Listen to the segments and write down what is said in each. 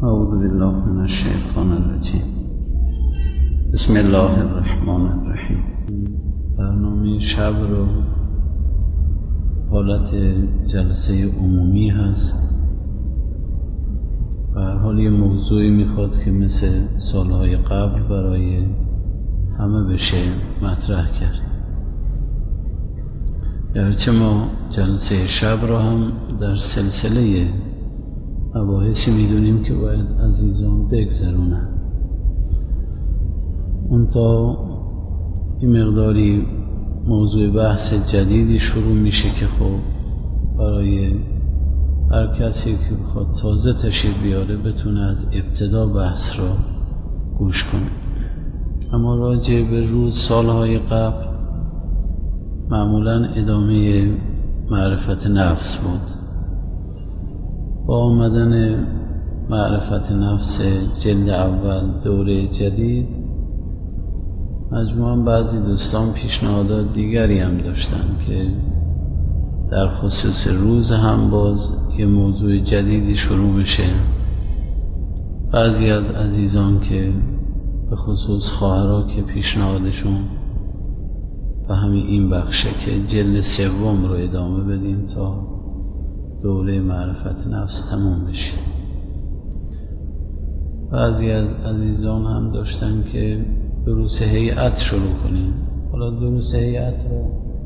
اعوذ بالله من الشیطان الرجیم. بسم الله الرحمن الرحیم. برنامه شب رو حالت جلسه عمومی هست و هر حال یه موضوعی میخواد که مثل سالهای قبل برای همه بشه مطرح کرد. گرچه ما جلسه شب رو هم در سلسله مباحثی میدونیم که باید عزیزان بگذرونن، اون تا این مقداری موضوع بحث جدیدی شروع میشه که خب برای هر کسی که بخواد تازه تشریف بیاره بتونه از ابتدا بحث را گوش کنه. اما راجع به روز سالهای قبل معمولا ادامه معرفت نفس بود. با آمدن معرفت نفس جلد اول دوره جدید، مجموعاً بعضی دوستان پیشنهادات دیگری هم داشتن که در خصوص روز هم باز یه موضوع جدیدی شروع بشه. بعضی از عزیزان که به خصوص خواهرها که پیشنهادشون و همین این بخشه که جلد سوم رو ادامه بدیم تا دوره معرفت نفس تموم بشه. بعضی از عزیزان هم داشتن که دروس هیئت شروع کنیم. حالا دروس هیئت رو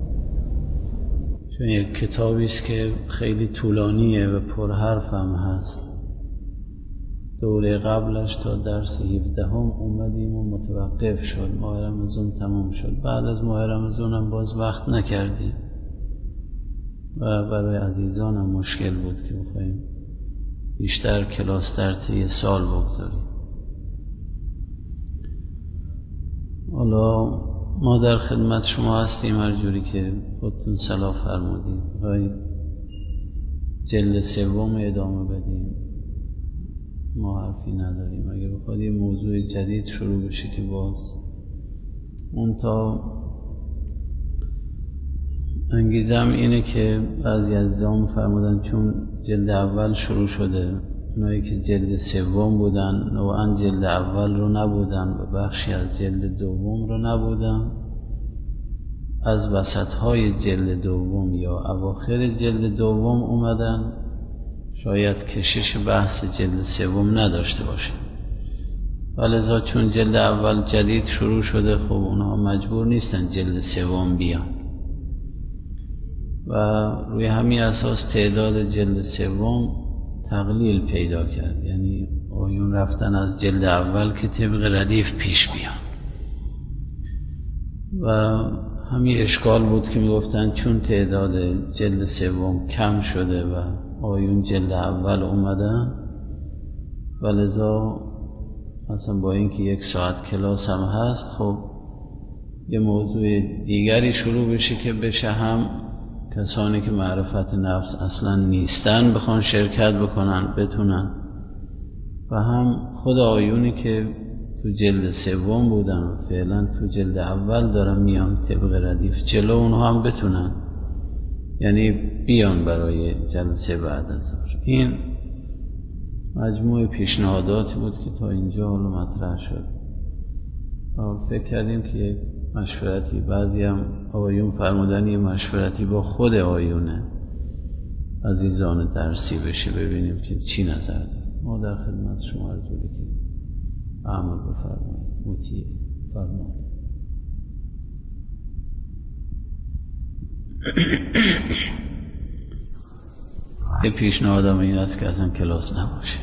چون یک کتابی است که خیلی طولانیه و پرحرف هم هست، دوره قبلش تا درس 17 اومدیم و متوقف شد، ماه رمضان تمام شد. بعد از ماه رمضان هم باز وقت نکردیم و برای عزیزانم مشکل بود که بخوایم بیشتر کلاس در طی سال بگذاریم. حالا ما در خدمت شما هستیم هر جوری که خودتون صلاح فرمودید. بخواید جلد سوم ادامه بدیم ما حرفی نداریم. اگه بخواد یه موضوع جدید شروع بشه که باز اون تا انگیزم اینه که بعضی از عزیزان فرمودن چون جلد اول شروع شده، اونایی که جلد سوم بودن نوعا جلد اول رو نبودن و بخشی از جلد دوم رو نبودن، از وسطهای جلد دوم یا اواخر جلد دوم اومدن، شاید کشش بحث جلد سوم نداشته باشه. ولذا چون جلد اول جدید شروع شده خب اونها مجبور نیستن جلد سوم بیان و روی همین اساس تعداد جلد سوم تقلیل پیدا کرد. یعنی آیون رفتن از جلد اول که طبق ردیف پیش بیان و همین اشکال بود که میگفتن چون تعداد جلد سوم کم شده و آیون جلد اول اومدن و لذا مثلا با اینکه 1 ساعت کلاس هم هست خب یه موضوع دیگری شروع بشه که بشه هم کسانی که معرفت نفس اصلا نیستن بخوان شرکت بکنن بتونن و هم خود آیونی که تو جلد سوم بودن و فعلا تو جلد اول دارن میان طبق ردیف جلو اونها هم بتونن، یعنی بیان برای جلسه بعد از ظهر. این مجموعه پیشنهاداتی بود که تا اینجا حالا مطرح شد. فکر کردیم که مشورتی، بعضی هم آیون فرمودن مشورتی با خود آیونه عزیزان درسی بشه، ببینیم که چی نظر داره. ما در خدمت شما هر جوری که عمل بفرمایید مطیع فرمایید. یه پیشنهادم این است که اصلا کلاس نباشه.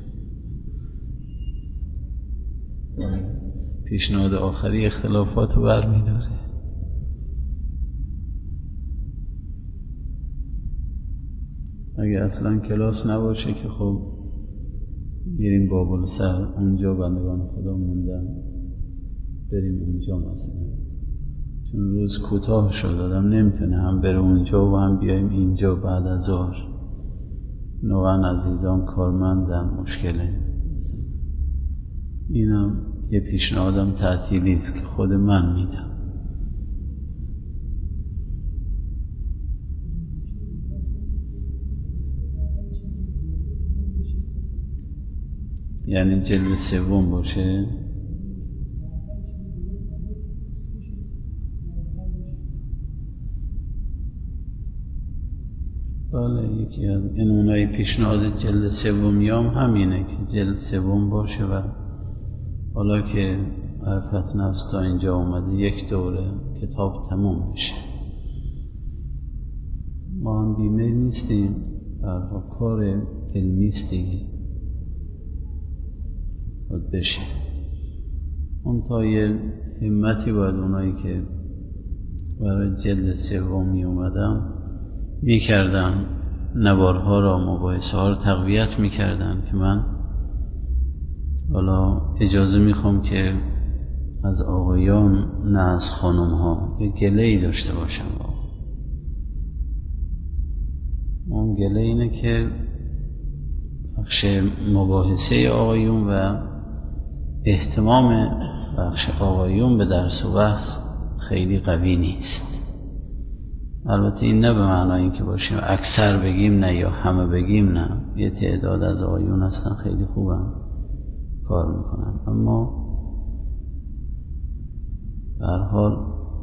پیشنهاد آخری اختلافات رو برمی‌داره. اگه اصلا کلاس نباشه که خب بریم بابل سر اونجا بندگان خدا موندن بریم اونجا مثلا، چون روز کوتاه شد آدم نمیتونه هم بره اونجا و هم بیایم اینجا بعد از ظهر. نوعا عزیزان کارمندن مشکله. اینم یه پیشنهادم تعطیلی است که خود من میدم. یعنی جلد سوم باشه. بله، یکی از این اونای پیشنهاد جلد سومیام همینه که جلد سوم باشه و حالا که عرفت نفس تا اینجا اومده یک دوره کتاب تموم بشه. ما هم بیمه نیستیم، برها کار علمیست دیگه باید بشه. اون تا یه همتی باید اونایی که برای جلد سوم می اومدن می کردن، نوارها را مباحثه ها را تقویت می کردن که من حالا اجازه می خوام که از آقایان نه از خانم ها یه گله‌ای داشته باشم. اون گله اینه که بخش مباحثه آقایون و اهتمام بخش آقایون به درس و بحث خیلی قوی نیست. البته این نه به معنای این که باشیم اکثر بگیم نه یا همه بگیم نه، یه تعداد از آقایون هستن خیلی خوبن کار میکنن، اما به هر حال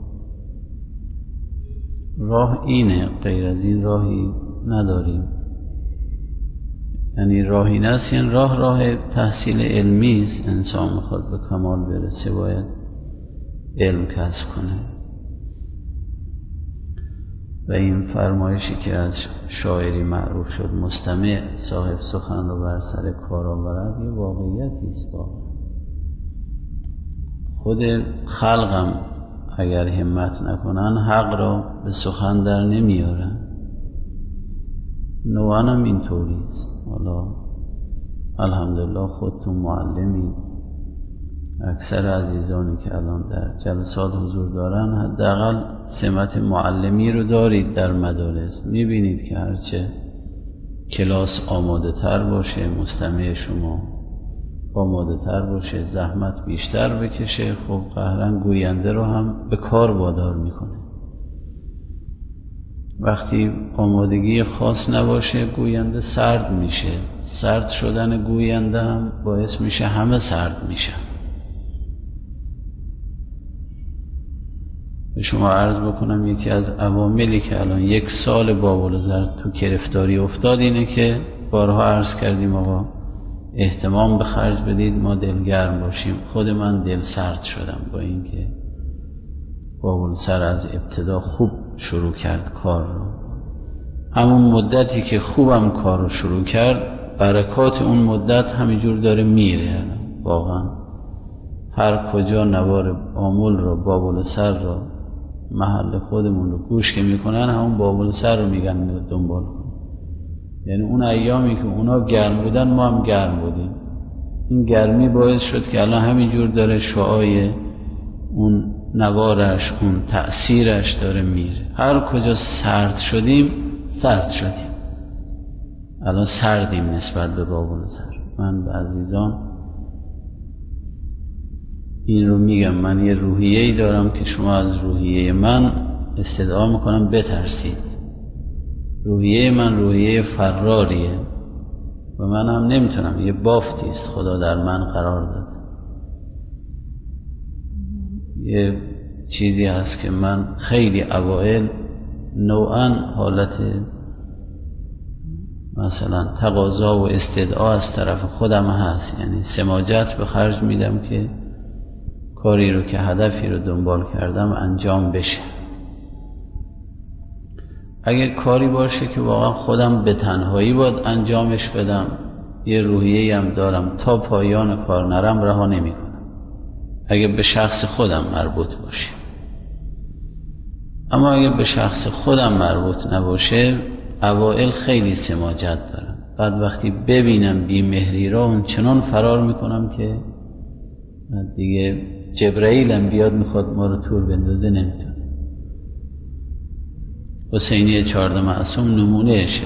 راه اینه، غیر از این راهی نداریم. یعنی راهی نست، یعنی راه تحصیل علمی است. انسان میخواد به کمال برسه باید علم کسب کنه و این فرمایشی که از شاعری معروف شد مستمع صاحب سخن رو بر سر کار آورد یه واقعیتی است. خود خلقم اگر همت نکنن حق را به سخن در نمیارن. نوعا هم اینطوری است. حالا الحمدلله خودتون معلمی، اکثر عزیزانی که الان در جلسات حضور دارن حداقل سمت معلمی رو دارید در مدارس. میبینید که هرچه کلاس آماده تر باشه، مستمع شما آماده تر باشه، زحمت بیشتر بکشه، خب قهرن گوینده رو هم به کار وادار میکنه. وقتی آمادگی خاص نباشه گوینده سرد میشه. سرد شدن گوینده هم باعث میشه همه سرد میشن. به شما عرض بکنم یکی از عواملی که الان 1 سال بابالزر تو گرفتاری افتاد اینه که بارها عرض کردیم آقا اهتمام به خرج بدید ما دلگرم باشیم. خود من دل سرد شدم با اینکه بابالسر از ابتدا خوب شروع کرد کار رو. همون مدتی که خوبم کار رو شروع کرد برکات اون مدت همینجور داره میره. واقعا هر کجا نوار آمول رو بابالسر رو محل خودمون رو گوش که میکنن همون بابالسر رو میگن دنبال کن. یعنی اون ایامی که اونا گرم بودن ما هم گرم بودیم. این گرمی باعث شد که الان همینجور داره شعاع اون نوارش، اون تأثیرش داره میره. هر کجا سرد شدیم الان سردیم نسبت به بابالسر. من به عزیزان این رو میگم، من یه روحیه‌ای دارم که شما از روحیه من استدعا میکنم بترسید. روحیه من روحیه فراریه و من هم نمیتونم، یه بافتیست خدا در من قرار داد. یه چیزی هست که من خیلی اوائل نوعا حالت مثلا تقاضا و استدعا از طرف خودم هست، یعنی سماجت به خرج میدم که کاری رو که هدفی رو دنبال کردم انجام بشه. اگه کاری باشه که واقعا خودم به تنهایی باید انجامش بدم، یه روحیه‌ای هم دارم تا پایان کار نرم رها نمی‌کنم اگه به شخص خودم مربوط باشه. اما اگه به شخص خودم مربوط نباشه اوائل خیلی سماجت دارم، بعد وقتی ببینم بی‌مهری را اون چنان فرار میکنم که دیگه جبرائیل هم بیاد میخواد ما رو تور بندازه نمیتونه. حسینی 14 معصوم نمونهشه.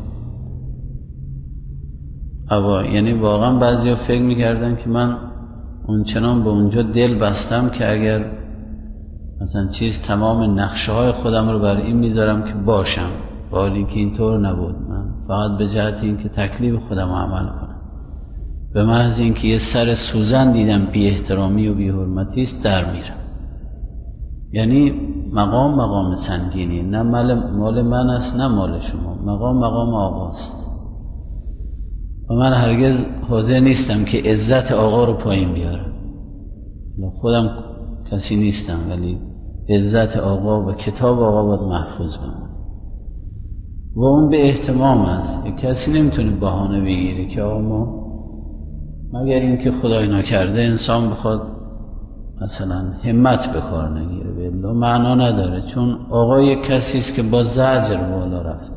حالا یعنی واقعا بعضیا فکر میکردن که من اونچنان به اونجا دل بستم که اگر مثلا تمام نقشه های خودم رو بر این میذارم که باشم، با حالی که اینطور نبود. من فقط به جهت این که تکلیف خودم عمل کنم به محض اینکه یه سر سوزن دیدم بی احترامی و بی حرمتی است در میرم. یعنی مقام سنگینی، نه مال من است نه مال شما، مقام آقاست و من هرگز حاضر نیستم که عزت آقا رو پایین بیارم. خودم کسی نیستم ولی عزت آقا و کتاب آقا باید محفوظ بمونه و اون به احتمام است. کسی نمیتونه بهانه بگیره که آقا ما، مگر اینکه خدای نکرده انسان بخواد مثلا همت به کار نگیره، بالله معنا نداره، چون آقا یک کسی است که با زجر بالا رفته.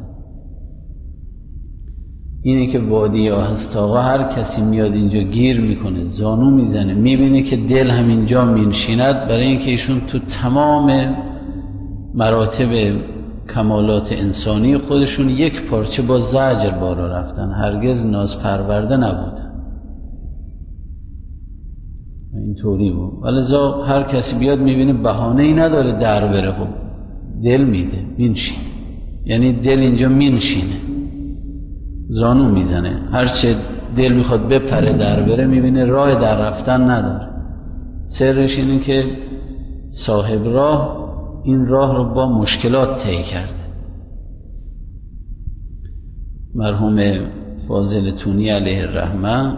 اینه که وادی هست آقا هر کسی میاد اینجا گیر میکنه، زانو میزنه، میبینه که دل همینجا مینشیند، برای اینکه ایشون تو تمام مراتب کمالات انسانی خودشون یک پارچه با زجر بالا رفتن، هرگز ناز پرورده نبودن. اینطوری بود. ولذا هر کسی بیاد میبینه بهانه ای نداره در بره، خب دل میده مینشینه، یعنی دل اینجا مینشینه، زانو میزنه، هرچه دل میخواد بپره در بره میبینه راه در رفتن نداره. سرش اینه که صاحب راه این راه رو با مشکلات طی کرده. مرحوم فاضل تونی علیه الرحمه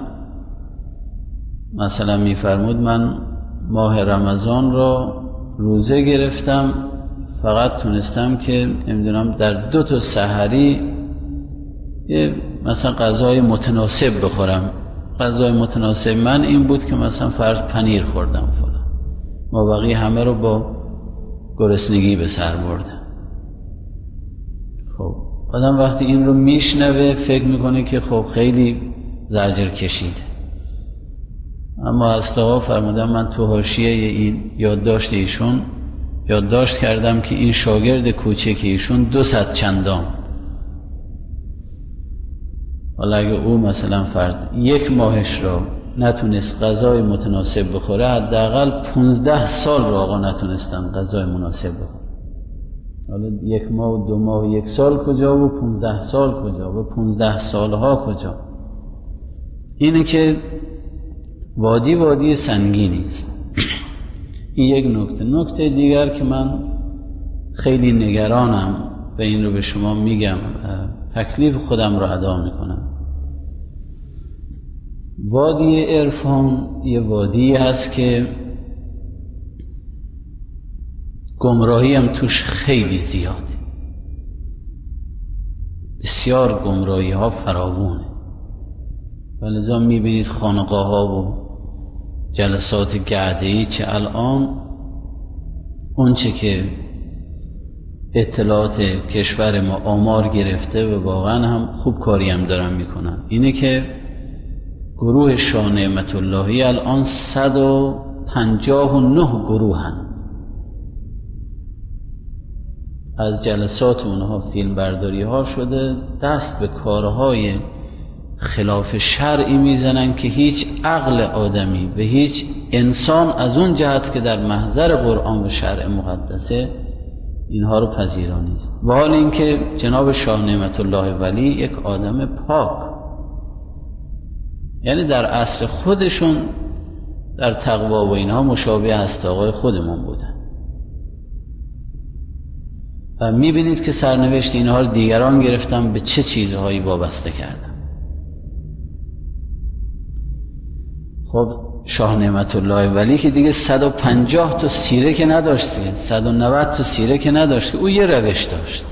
مثلا میفرمود من ماه رمضان را روزه گرفتم، فقط تونستم که نمیدونم در 2 تا سحری یه مثلا غذای متناسب بخورم. غذای متناسب من این بود که مثلا فرض پنیر خوردم فلان، ما بقیه همه رو با گرسنگی به سر بردم. خب آدم وقتی این رو میشنوه فکر میکنه که خب خیلی زجر کشیده. اما از آقا فرمودم من تو حاشیه این یادداشت ایشون یادداشت کردم که این شاگرد کوچک ایشون 200 چندان، حالا اگه او مثلا فرض 1 ماهش را نتونست غذای متناسب بخوره، حداقل 15 سال را آقا نتونستن غذای مناسب بخوره. حالا 1 ماه و 2 ماه و 1 سال کجا و 15 سال کجا و 15 سالها کجا. اینه که وادی سنگینی است. این یک نکته دیگر که من خیلی نگرانم و این رو به شما میگم، تکلیف خودم رو ادا میکنم. وادی عرفان یه وادی هست که گمراهی هم توش خیلی زیاده، بسیار گمراهی ها فراوونه. ولذا میبینید خانقاه ها و جلسات گعده‌ای که الان اونچه که اطلاعات کشور ما آمار گرفته و واقعا هم خوب کاری هم دارن میکنن، اینه که گروه شاه نعمت اللهی الان 159 گروهن. از جلسات اونها فیلم برداری ها شده، دست به کارهای خلاف شرعی میزنن که هیچ عقل آدمی و هیچ انسان از اون جهت که در محضر قرآن و شرع مقدسه اینها رو پذیرا نیست. و حال اینکه جناب شاه نعمت الله ولی یک آدم پاک، یعنی در عصر خودشون در تقوا و اینها مشابه هست آقای خودمون بودن. و میبینید که سرنوشت اینها رو دیگران گرفتن، به چه چیزهایی وابسته کردن. خب شاه نعمت الله ولی که دیگه 150 تا سیره که نداشت، 190 تا سیره که نداشت، او یه روش داشت.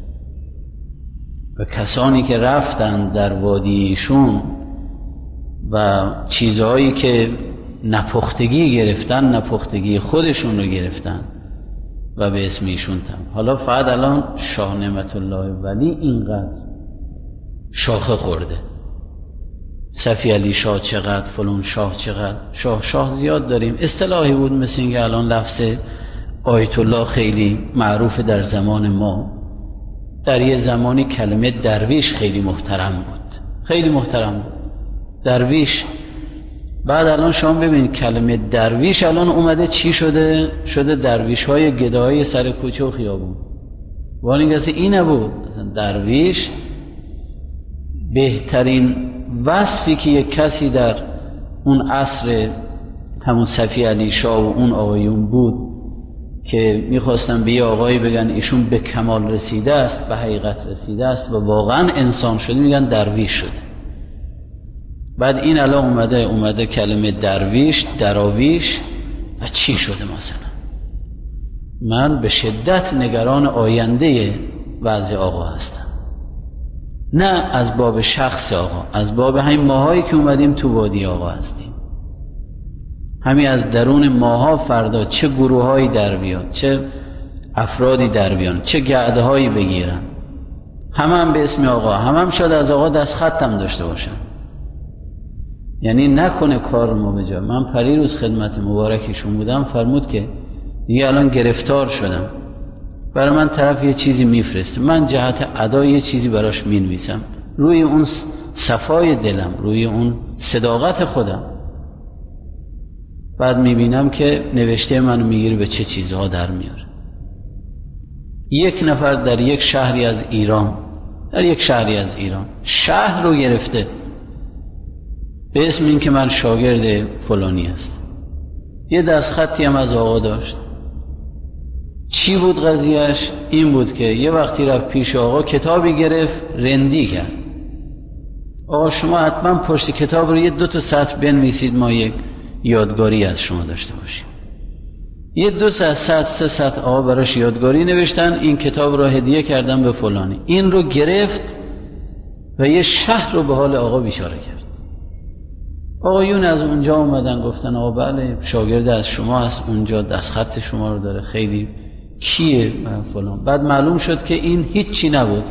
و کسانی که رفتن در وادیشون و چیزهایی که نپختگی گرفتن، نپختگی خودشون رو گرفتن و به اسم ایشون تم. حالا فقط الان شاه نعمت الله ولی اینقدر شاخه خورده، صفی علی شاه چقدر، فلان شاه چقدر، شاه زیاد داریم. اصطلاحی بود مثل اینکه الان لفظ آیت الله خیلی معروف در زمان ما. در یه زمانی کلمه درویش خیلی محترم بود، خیلی محترم بود درویش. بعد الان شما ببینید کلمه درویش الان اومده چی شده؟ شده درویش های گدایی سر کوچه و خیابون. ولی کسی این نبود. درویش بهترین وصفی که یک کسی در اون عصر همون صفی علی شاه و اون آقایون بود که میخواستن به یه آقایی بگن ایشون به کمال رسیده است، به حقیقت رسیده است و واقعا انسان شده، میگن درویش شده. بعد این الان اومده کلمه درویش، دراویش و چی شده مثلا؟ من به شدت نگران آینده وضع آقا هستم، نه از باب شخص آقا، از باب همین ماهایی که اومدیم تو وادی آقا هستیم. همین از درون ماها فردا چه گروهایی در بیاد، چه افرادی در بیان، چه گعده هایی بگیرن، هم به اسم آقا، هم شاید از آقا دست خطم داشته باشن. یعنی نکنه کار ما به جا. من پریروز خدمت مبارکشون بودم، فرمود که دیگه الان گرفتار شدم، برای من طرف یه چیزی میفرسته، من جهت ادا یه چیزی براش مینویسم، روی اون صفای دلم، روی اون صداقت خودم، بعد میبینم که نوشته منو میگیره به چه چیزها در میاره. یک نفر در یک شهری از ایران، شهر رو گرفته به اسم این که من شاگرد فلانی هستم، یه دستخطی هم از آقا داشت. چی بود قضیهش؟ این بود که یه وقتی رفت پیش آقا، کتابی گرفت رندی کرد. آقا شما حتما پشت کتاب رو 2 سطر بنویسید، ما یک یادگاری از شما داشته باشیم. 2 سطر 3 سطر آقا براش یادگاری نوشتن، این کتاب رو هدیه کردن به فلانی. این رو گرفت و یه شهر رو به حال آقا بیچاره کرد. آقایون از اونجا اومدن گفتن آقا بله شاگرد از شما هست، اونجا دستخط شما رو داره، خیلی کیه فلان. بعد معلوم شد که این هیچی نبود،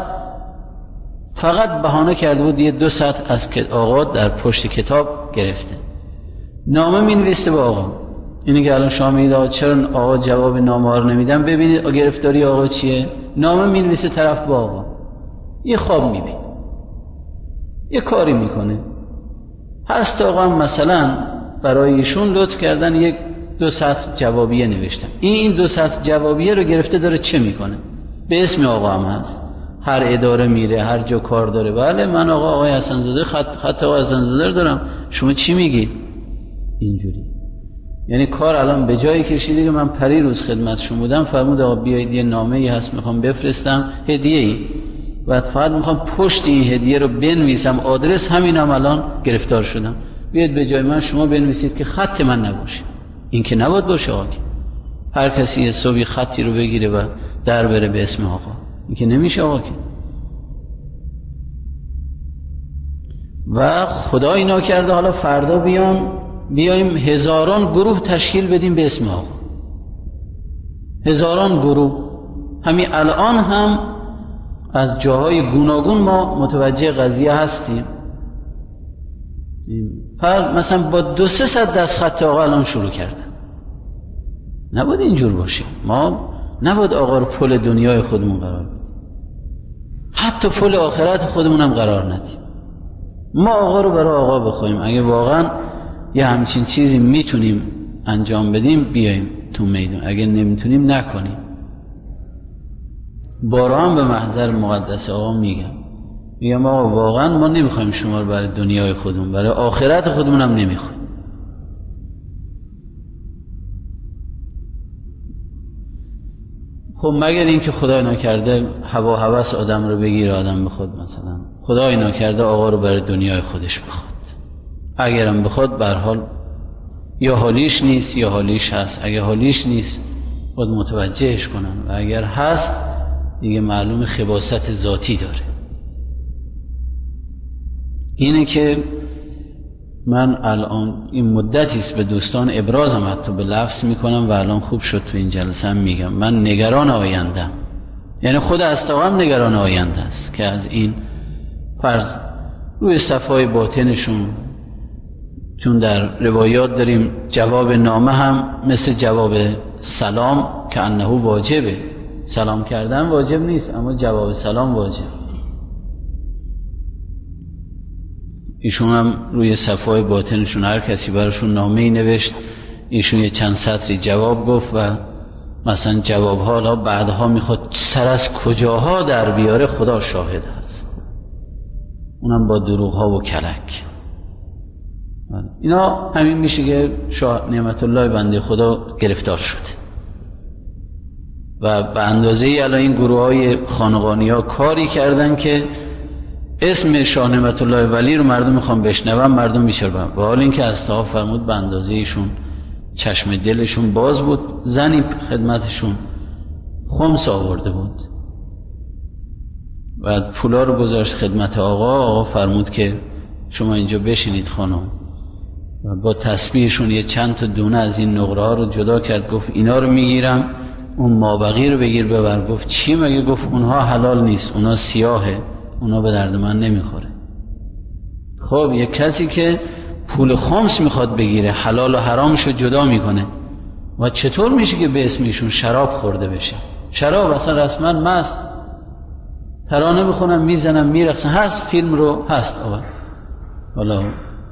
فقط بهانه کرده بود 2 سطر از آقا در پشت کتاب گرفته. نامه مینویسته به آقا. اینی که الان شما میگید آقا چرا آقا جواب نامه ها رو نمیدن، ببینید گرفتاری آقا چیه. نامه مینویسه طرف با آقا، یه خواب میبین، یه کاری میکنه. هست آقا هم مثلا برای ایشون لطف کردن 2 سطر جوابیه نوشتن، این 2 سطر جوابیه رو گرفته داره چه میکنه؟ به اسم آقا هم هست، هر اداره میره، هر جا کار داره، بله من آقای حسن‌زاده خط آقای حسن‌زاده دارم، شما چی میگید؟ اینجوری. یعنی کار الان به جایی کشیده که من پریروز خدمتشون بودم، فرمود آقا بیایید یه نامه‌ای هست میخوام بفرستم، هدیه‌ای، و فقط میخوام پشت این هدیه رو بنویسم، آدرس همینم، الان گرفتار شدم، بیاید به جای من شما بنویسید که خط من نباشه. این که نباید باشه آقا، هر کسی یه صبحی خطی رو بگیره و در بره به اسم آقا، این که نمیشه آقا که. و خدا اینا کرده حالا فردا بیایم هزاران گروه تشکیل بدیم به اسم آقا، هزاران گروه. همین الان هم از جاهای گوناگون ما متوجه قضیه هستیم. مثلا با 2-3 سطر دستخط آقا الان شروع کردن. نباید اینجور باشه. ما نباید آقا رو پل دنیای خودمون قرار بدیم، حتی پل آخرت خودمون هم قرار ندیم. ما آقا رو برای آقا بخوایم. اگه واقعا یه همچین چیزی میتونیم انجام بدیم بیاییم تو میدون، اگه نمیتونیم نکنیم. بارها به محضر مقدس آقا میگم آقا واقعا ما نمیخوایم شما رو برای دنیای خودمون، برای آخرت خودمون هم نمیخوایم. خب مگر این که خدای نکرده هوا هوس آدم رو بگیره، آدم بخواد مثلا خدای نکرده آقا رو برای دنیای خودش بخواد، اگرم بخواد به هر حال یا حالیش نیست یا حالیش هست. اگه حالیش نیست خود متوجهش کنن، و اگر هست دیگه معلوم خباثت ذاتی داره. اینه که من الان این مدتی است به دوستان ابرازم حتی به لفظ میکنم و الان خوب شد تو این جلسه هم میگم، من نگران آیندم. یعنی خود استقام نگران آینده است که از این فرض روی صفای باطنشون، چون در روایات داریم جواب نامه هم مثل جواب سلام که انه واجبه، سلام کردن واجب نیست اما جواب سلام واجب. ایشون هم روی صفای باطنشون هر کسی براشون نامه‌ای نوشت، ایشون یه چند سطری جواب گفت و مثلا جواب حالا بعدها میخواد سر از کجاها در بیاره، خدا شاهد هست. اونم با دروغ ها و کلک. اینا همین میشه که شاه نعمت الله بنده خدا گرفتار شده و به اندازه ای الان این گروه های خانقانی ها کاری کردن که اسم شاه نعمت الله ولی رو مردم میخوان بشنون، مردم میشربن. و حال این که اصحاب فرمود به اندازه ایشون چشم دلشون باز بود. زنی خدمتشون خمس آورده بود و پولا رو گذاشت خدمت آقا فرمود که شما اینجا بشینید خانم، و با تسبیحشون یه چند تا دونه از این نقره ها رو جدا کرد. گفت اینا رو میگیرم، اون مابقی رو بگیر ببر. گفت چی مگه؟ گفت اونها حلال نیست، اونها سیاهه، اونها به درد من نمیخوره. خب یک کسی که پول خمس میخواد بگیره، حلال و حرامش رو جدا میکنه، و چطور میشه که به اسمشون شراب خورده بشه؟ شراب اصلا رسما مست، ترانه بخونم میزنم میرقصن، هست فیلم رو هست. حالا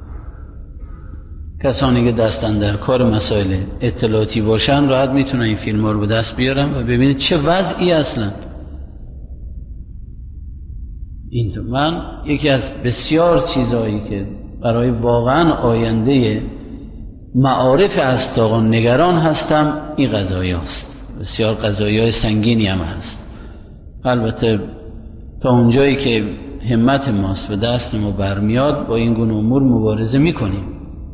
کسانی که دستن در کار مسائل اطلاعاتی باشن راحت میتونن این فیلم ها رو به دست بیارن و ببینید چه وضعی اصلا. من یکی از بسیار چیزهایی که برای واقعا آینده معارف استاقان نگران هستم این قضایی هست. بسیار قضایی های سنگینی هم هست. البته تا اونجایی که همت ماست و دست ما برمیاد با این گونه امور مبارزه میکنیم.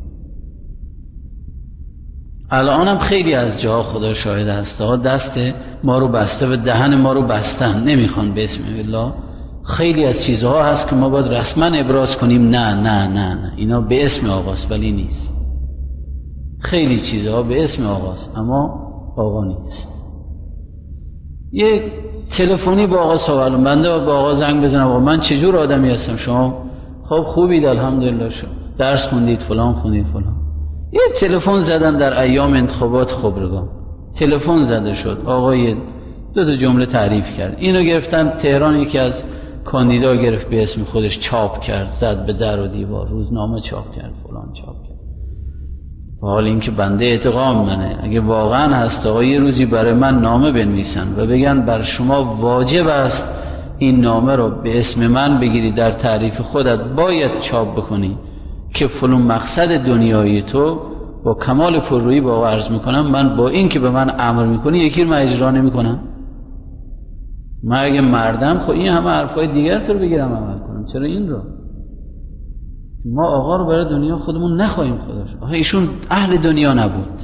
الان هم خیلی از جاها خدا شاهد هست دست ما رو بسته و دهن ما رو بستن، نمیخوان به اسم الله. خیلی از چیزها هست که ما باید رسما ابراز کنیم نه نه نه نه اینا به اسم آقاست، ولی نیست. خیلی چیزها به اسم آقاست اما آقا نیست. یک تلفنی با آقا سوال بنده و با آقا زنگ بزنم آقا من چجور آدمی هستم؟ شما خب خوبید الحمدلله، شما درس خوندید فلان خوندید فلان. یه تلفن زدن در ایام انتخابات خبرگان، تلفن زده شد، آقای دو تا جمله تعریف کرد، اینو گرفتن تهران یکی از کاندیدا گرفت به اسم خودش چاپ کرد، زد به در و دیوار، روزنامه چاپ کرد، فلان چاپ کرد. حال این که بنده اعتقام منه اگه واقعا هست آقا یه روزی برای من نامه بنویسن و بگن بر شما واجب است این نامه رو به اسم من بگیری، در تعریف خودت باید چاپ بکنی که فلان مقصد دنیایی تو، با کمال پررویی با آقا عرض میکنم من با این که به من امر میکنی یکی رو من اجرا نمیکنم. من اگه مردم خب این همه حرفای دیگر تو رو بگیرم عمل کنم، چرا این رو؟ ما آقا رو برای دنیا خودمون نخواهیم خداش. ایشون اهل دنیا نبود،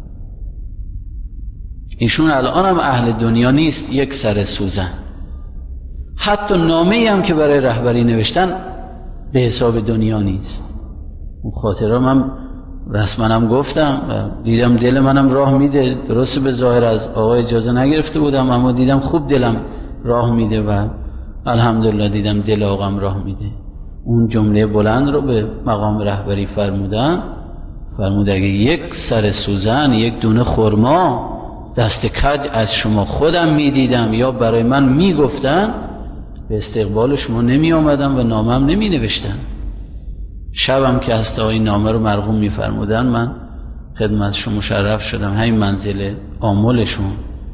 ایشون الان هم اهل دنیا نیست، یک سر سوزن. حتی نامه‌ای هم که برای رهبری نوشتن به حساب دنیا نیست. اون خاطره من رسما هم گفتم و دیدم دل منم راه میده. درسته به ظاهر از آقا اجازه نگرفته بودم اما دیدم خوب دلم راه میده و الحمدلله دیدم دل آقام راه میده. اون جمله بلند رو به مقام رهبری فرمود اگه یک سر سوزن، یک دونه خرما دست کج از شما خودم میدیدم یا برای من میگفتن، به استقبال شما نمی آمدم و نامم نمی نوشتن. شبم که هست آقای نامه رو مرقوم میفرمودن من خدمتشون مشرف شدم. همین منزل آملشون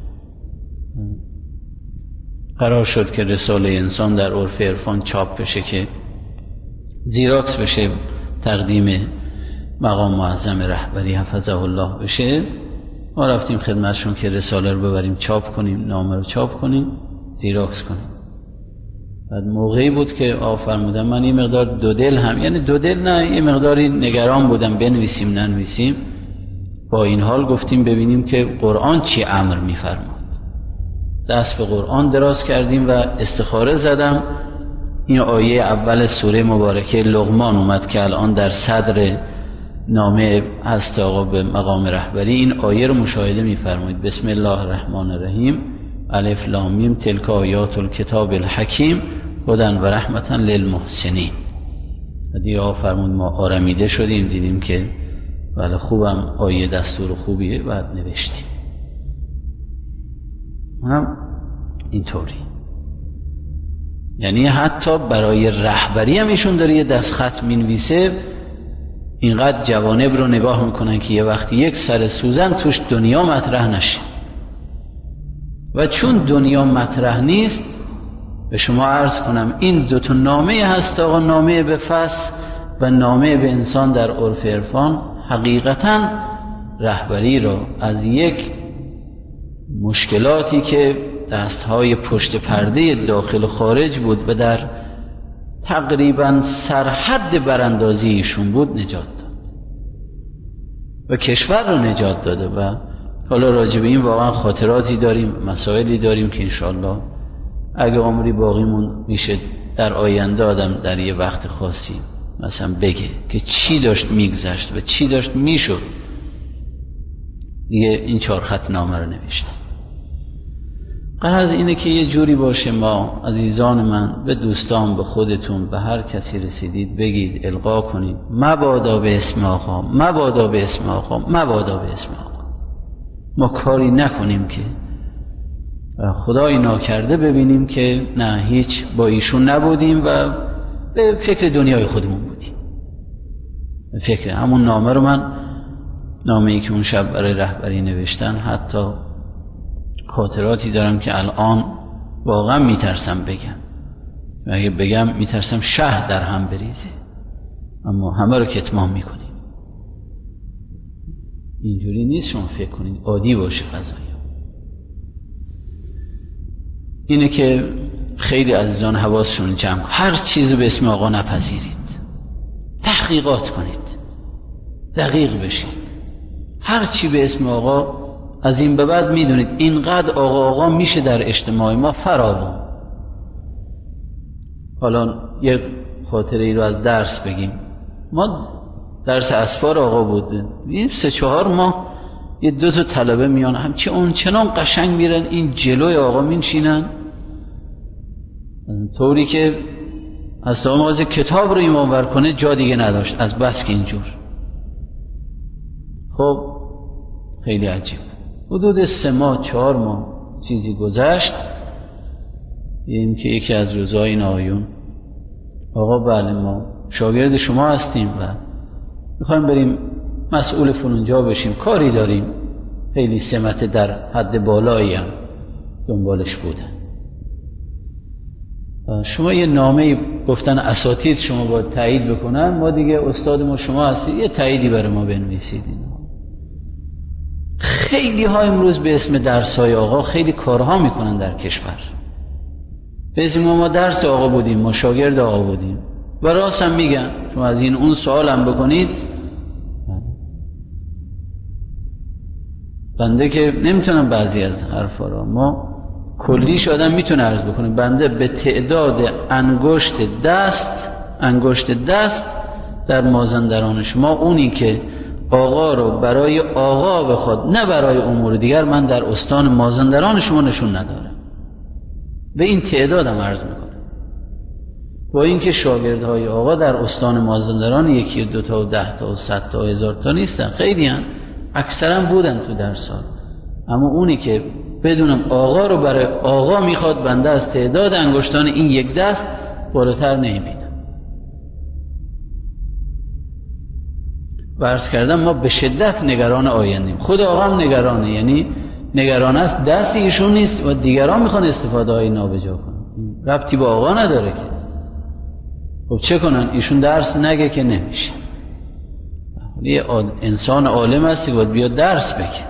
قرار شد که رساله انسان در عرف عرفان چاپ بشه که زیراکس بشه تقدیم مقام معظم رهبری حفظه الله بشه. ما رفتیم خدمتشون که رساله رو ببریم چاپ کنیم، نامه رو چاپ کنیم، زیراکس کنیم. بعد موقعی بود که فرمودن من یه مقدار دودل هم، یعنی دودل نه، یه مقداری نگران بودم بنویسیم ننویسیم. با این حال گفتیم ببینیم که قرآن چی امر میفرماد. دست به قرآن دراز کردیم و استخاره زدم. این آیه اول سوره مبارکه لقمان اومد که الان در صدر نامه هست آقا به مقام رهبری. این آیه رو مشاهده میفرمایید. بسم الله الرحمن الرحیم الف لام میم تلک آیات الکتاب الحکیم هدی و رحمتا للمحسنین. دیگه فرمود ما آرمیده شدیم، دیدیم که بله خوبم آیه دستور خوبیه، بعد نوشتیم. هم اینطوری، یعنی حتی برای رهبری هم ایشون داره یه دستخط مینویسه. اینقدر جوانب رو نگاه میکنن که یه وقتی یک سر سوزن توش دنیا مطرح نشه، و چون دنیا مطرح نیست به شما عرض کنم این دو تا نامه هست آقا، نامه به فصل و نامه به انسان در عرف عرفان حقیقتا رهبری را از یک مشکلاتی که دستهای پشت پرده داخل و خارج بود و در تقریبا سرحد براندازی ایشون بود نجات داد و کشور رو نجات داده. و حالا راجع به این واقعا خاطراتی داریم، مسائلی داریم که انشاءالله اگه عمری باقیمون میشه در آینده آدم در یه وقت خاصی مثلا بگه که چی داشت میگذشت و چی داشت میشد. دیگه این 4 خط نامه رو نوشتم. غرض اینه که یه جوری باشه ما عزیزان من، به دوستان، به خودتون، به هر کسی رسیدید بگید، القا کنید مبادا به اسم آقا، مبادا به اسم آقا، مبادا به اسم آقا. ما کاری نکنیم که خدای ناکرده ببینیم که نه هیچ با ایشون نبودیم و به فکر دنیای خودمون بودیم. به فکر همون نامه رو من، نامه‌ای که اون شب برای رهبری نوشتن، حتی خاطراتی دارم که الان واقعا میترسم بگم و اگه بگم میترسم شهر در هم بریزه، اما همه رو کتمان میکنیم. اینجوری نیست شما فکر کنید عادی باشه قضایا. اینه که خیلی عزیزان حواسشون جمع کنید، هر چیزی به اسم آقا نپذیرید، تحقیقات کنید، دقیق بشید. هر چی به اسم آقا از این به بعد میدونید اینقدر آقا میشه در اجتماع ما فراوان. حالا یک خاطره ای رو از درس بگیم. ما درس اسفار آقا بود، 3-4 ماه یه 2 تا طلبه میان همچی اون چنان قشنگ میرن این جلوی آقا مینشینن طوری که از آماز کتاب رو ایمان ور کنه جا دیگه نداشت از بس که اینجور. خب خیلی عجیب. حدود 3-4 ماه چیزی گذشت، این که یکی از روزهای این آیون آقا بله ما شاگرد شما هستیم و میخوایم بریم مسئول فلانجا بشیم، کاری داریم، خیلی سمت در حد بالایی هم دنبالش بودن. شما یه نامه گفتن اساتید شما باید تایید بکنن، ما دیگه استاد ما شما هستید، یه تاییدی برای ما بنویسید. خیلی ها امروز به اسم درس‌های آقا خیلی کارها میکنن در کشور. به اسم ما درس آقا بودیم، ما شاگرد آقا بودیم و راست هم میگن. شما از این اون سوال هم بکنید، بنده که نمیتونم بعضی از حرفا را، ما کلیش آدم میتونه عرض بکنه، بنده به تعداد انگشت دست در مازندران شما اونی که آقا رو برای آقا بخواد نه برای امور دیگر، من در استان مازندران شما نشون ندارم. به این تعدادم عرض میکنه. با اینکه شاگردهای آقا در استان مازندران 1 و 2 تا و 10 تا و 100 تا و 1000 تا نیستن، خیلی هن، اکثرا بودن تو درس‌ها، اما اونی که بدونم آقا رو برای آقا میخواد، بنده از تعداد انگشتان این یک دست بالاتر نمیبینم. و عرض کردم ما به شدت نگران آیندیم. خود آقا هم نگرانه، یعنی نگران است دست ایشون نیست و دیگران میخوان استفاده های نابجا کنن، ربطی با آقا نداره که. خب چه کنن؟ ایشون درس نگه که نمیشه. یه انسان عالم هستی که باید بیاد درس بگه.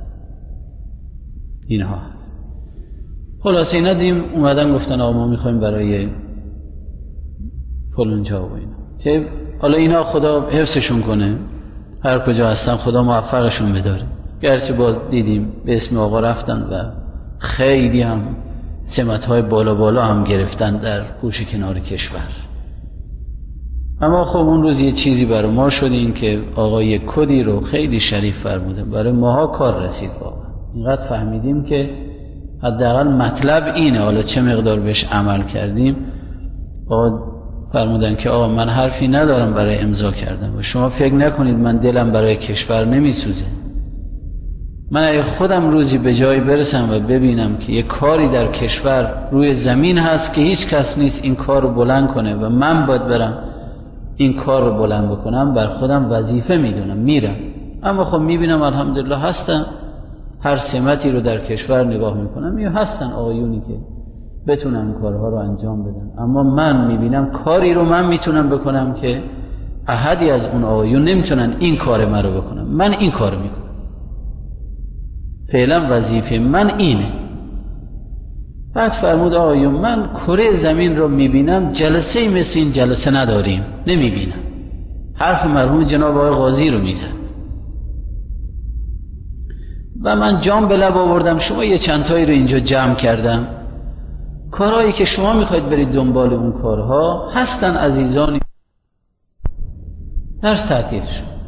اینها خلاصه اینا دیم اومدن گفتن آقا ما میخوایم برای فلان جا و اینا، که حالا اینا خدا حفظشون کنه، هر کجا هستن خدا موفقشون بداره. گرچه باز دیدیم به اسم آقا رفتن و خیلی هم سمت‌های بالا هم گرفتن در گوشه کنار کشور. اما خب اون روز یه چیزی برای ما شد، این که آقا یک کدی رو خیلی شریف فرموده برای ماها کار رسید. واقعا اینقدر فهمیدیم که حداقل مطلب اینه، حالا چه مقدار بهش عمل کردیم. آقا فرمودن که آقا من حرفی ندارم برای امضا کردن و شما فکر نکنید من دلم برای کشور نمیسوزه. من اگه خودم روزی به جایی برسم و ببینم که یه کاری در کشور روی زمین هست که هیچ کس نیست این کار رو بلند کنه و من باید برم این کار رو بلند بکنم، بر خودم وظیفه میدونم، میرم. اما خب میبینم الحمدلله هستن، هر سمتی رو در کشور نگاه میکنم هستن آقایونی که بتونن کارها رو انجام بدن. اما من میبینم کاری رو من میتونم بکنم که احدی از اون آقایون نمیتونن این کار من رو بکنم. من این کار میکنم، فعلا وظیفه من اینه. بعد فرمود آقایون من کره زمین رو میبینم، جلسه مثل این جلسه نداریم، نمیبینم. حرف مرحوم جناب آقای قاضی رو میزد و من جام به لب آوردم. شما یه چند تایی رو اینجا جمع کردم، کارهایی که شما میخواید برید دنبال اون کارها هستن عزیزانی. درس تعطیل شد.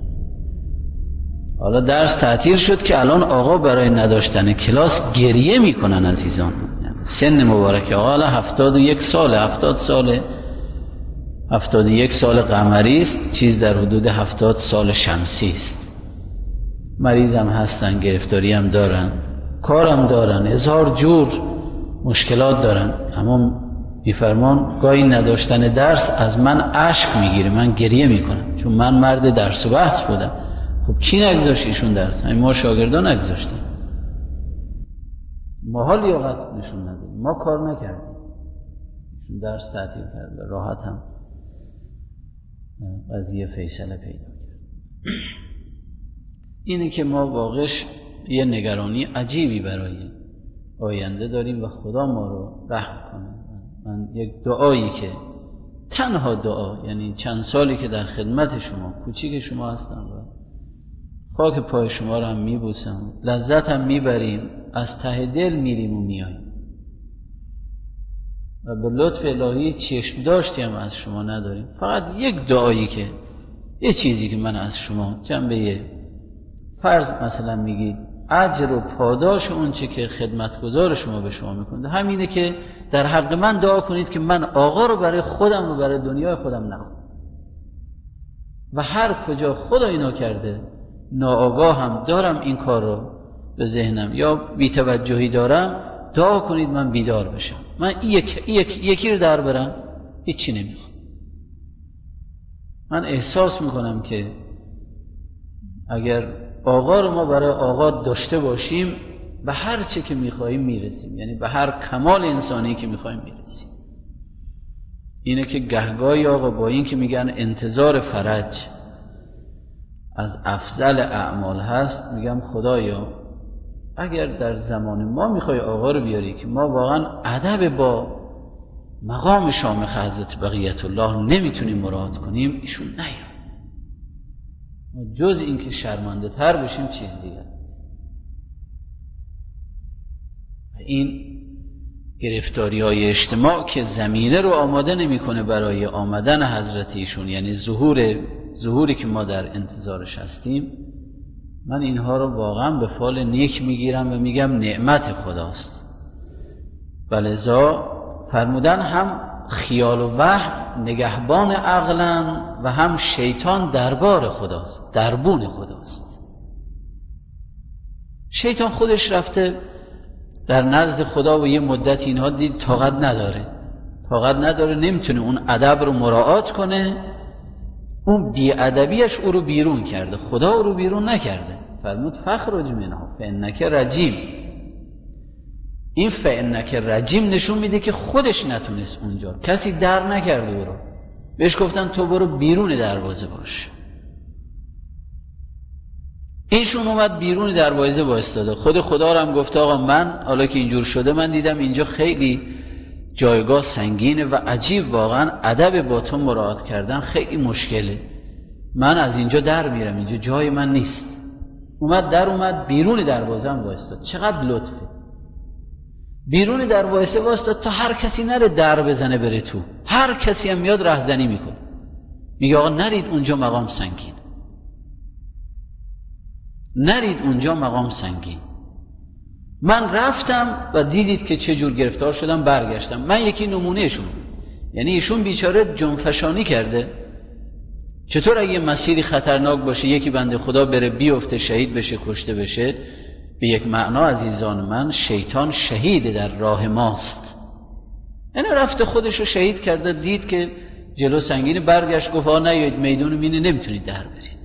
حالا درس تعطیل شد که الان آقا برای نداشتن کلاس گریه میکنن عزیزان. سن مبارک آقا الان 71 ساله، 71 سال قمری است، چیز در حدود 70 سال شمسی است. مریضم هستن، گرفتاری هم دارن، کارم دارن، هزار جور مشکلات دارن. اما میفرمان گاهی نداشتن درس از من اشک میگیره، من گریه میکنم، چون من مرد درس و بحث بودم. خب کی نگذاشت ایشون درس؟ ما شاگردان نگذاشتیم. ما حال لیاقت نشون ندیم، ما کار نکردیم، ایشون درس تعطیل کرد و راحت هم قضیه فیصله پیدا کرد. اینه که ما واقعش یه نگرانی عجیبی برای آینده داریم و خدا ما رو رحم کنه. من یک دعایی که تنها دعا، یعنی چند سالی که در خدمت شما، کوچیک شما هستم و خاک پای شما رو هم میبوسم، لذت هم میبریم، از ته دل میریم و میاییم و به لطف الهی چشم داشتی هم از شما نداریم. فقط یک دعایی که یه چیزی که من از شما جنبه فرض مثلا میگید اجر و پاداش اون چه که خدمتگزار شما به شما میکنه همینه که در حق من دعا کنید که من آقا رو برای خودم و برای دنیای خودم نخونم و هر کجا خدا اینو کرده ناآگاه هم دارم این کار رو به ذهنم یا بی‌توجهی دارم، دعا کنید من بیدار بشم. من یکی رو در برم، هیچی نمیخوام. من احساس میکنم که اگر آقا رو ما برای آقا داشته باشیم به هر چه که میخواییم میرسیم، یعنی به هر کمال انسانی که میخواییم میرسیم. اینه که گهگاهی آقا با این که میگن انتظار فرج از افضل اعمال هست، میگم خدایا اگر در زمان ما میخوای آقا رو بیاری که ما واقعا ادب با مقام شامخ حضرت بقیت الله نمیتونیم مراعات کنیم، ایشون نیاد. جز این که شرمنده تر بشیم چیز دیگر. این گرفتاری های اجتماع که زمینه رو آماده نمیکنه برای آمدن حضرت ایشون، یعنی ظهوری که ما در انتظارش هستیم، من اینها رو واقعا به فال نیک میگیرم و میگم نعمت خداست. ولذا فرمودن هم خیال و وهم نگهبان عقلن و هم شیطان دربار خداست، دربون خداست. شیطان خودش رفته در نزد خدا و یه مدت اینها دید طاقت نداره، نمیتونه اون ادب رو مراعات کنه. اون بی‌ادبیش او رو بیرون کرده، خدا او رو بیرون نکرده. فرمود فخرج منها فانک رجیم. این فانک رجیم نشون میده که خودش نتونست اونجا، کسی در نکرده او رو، بهش گفتن تو برو بیرون دروازه باش. اینشون اومد بیرون دروازه وایستاده. خود خدا رو هم گفت آقا من حالا که اینجور شده من دیدم اینجا خیلی جایگاه سنگینه و عجیب، واقعا ادب با تو مراعات کردن خیلی مشکله، من از اینجا در میرم، اینجا جای من نیست. اومد بیرون دروازه هم وایستاد. چقدر لطفه. بیرون دروازه وایستاد تا هر کسی نره در بزنه بره تو. هر کسی هم میاد رهزنی میکنه، میگه آقا نرید اونجا مقام سنگین، نرید اونجا مقام سنگین. من رفتم و دیدید که چه جور گرفتار شدم، برگشتم. من یکی نمونهشون، یعنی ایشون بیچاره جنفشانی کرده. چطور اگه مسیری خطرناک باشه یکی بنده خدا بره بیفته شهید بشه کشته بشه، به یک معنا عزیزان من شیطان شهید در راه ماست. یعنی رفته خودش رو شهید کرده، دید که جلو سنگینی، برگشت گفت نیایید میدون مینه نمیتونید در برید.